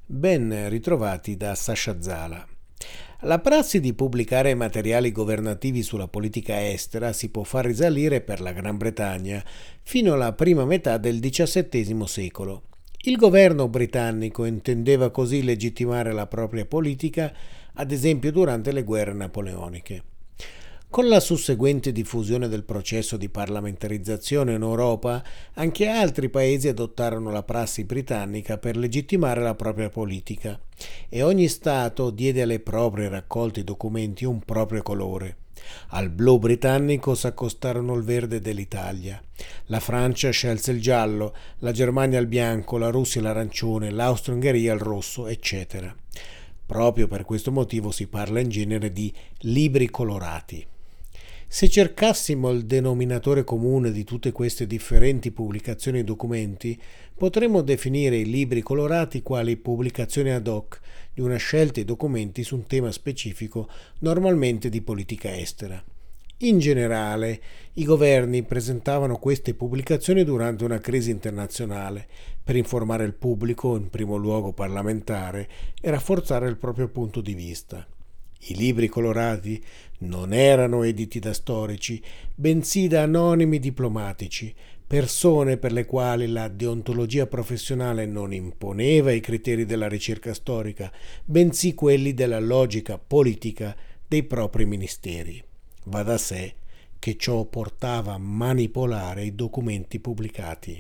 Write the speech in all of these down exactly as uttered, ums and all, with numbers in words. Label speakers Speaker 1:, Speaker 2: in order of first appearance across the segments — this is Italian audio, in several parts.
Speaker 1: Ben ritrovati da Sasha Zala. La prassi di pubblicare materiali governativi sulla politica estera si può far risalire per la Gran Bretagna fino alla prima metà del diciassettesimo secolo. Il governo britannico intendeva così legittimare la propria politica, ad esempio durante le guerre napoleoniche. Con la susseguente diffusione del processo di parlamentarizzazione in Europa, anche altri paesi adottarono la prassi britannica per legittimare la propria politica e ogni Stato diede alle proprie raccolte documenti un proprio colore. Al blu britannico s'accostarono il verde dell'Italia. La Francia scelse il giallo, la Germania il bianco, la Russia l'arancione, l'Austria-Ungheria il rosso, eccetera. Proprio per questo motivo si parla in genere di libri colorati. Se cercassimo il denominatore comune di tutte queste differenti pubblicazioni e documenti, potremmo definire i libri colorati quali pubblicazioni ad hoc di una scelta di documenti su un tema specifico, normalmente di politica estera. In generale, i governi presentavano queste pubblicazioni durante una crisi internazionale per informare il pubblico, in primo luogo parlamentare, e rafforzare il proprio punto di vista. I libri colorati non erano editi da storici, bensì da anonimi diplomatici, persone per le quali la deontologia professionale non imponeva i criteri della ricerca storica, bensì quelli della logica politica dei propri ministeri. Va da sé che ciò portava a manipolare i documenti pubblicati.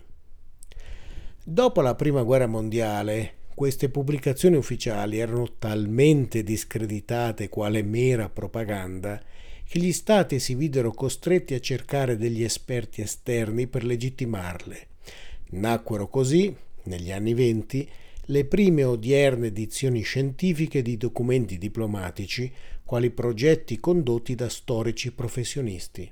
Speaker 1: Dopo la Prima Guerra Mondiale, queste pubblicazioni ufficiali erano talmente discreditate quale mera propaganda che gli stati si videro costretti a cercare degli esperti esterni per legittimarle. Nacquero così, negli anni venti, le prime odierne edizioni scientifiche di documenti diplomatici, quali progetti condotti da storici professionisti.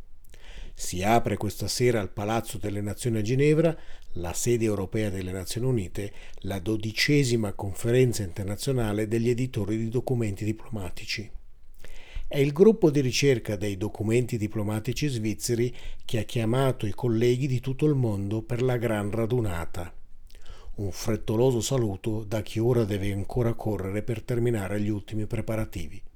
Speaker 1: Si apre questa sera al Palazzo delle Nazioni a Ginevra, la sede europea delle Nazioni Unite, la dodicesima conferenza internazionale degli editori di documenti diplomatici. È il gruppo di ricerca dei documenti diplomatici svizzeri che ha chiamato i colleghi di tutto il mondo per la gran radunata. Un frettoloso saluto da chi ora deve ancora correre per terminare gli ultimi preparativi.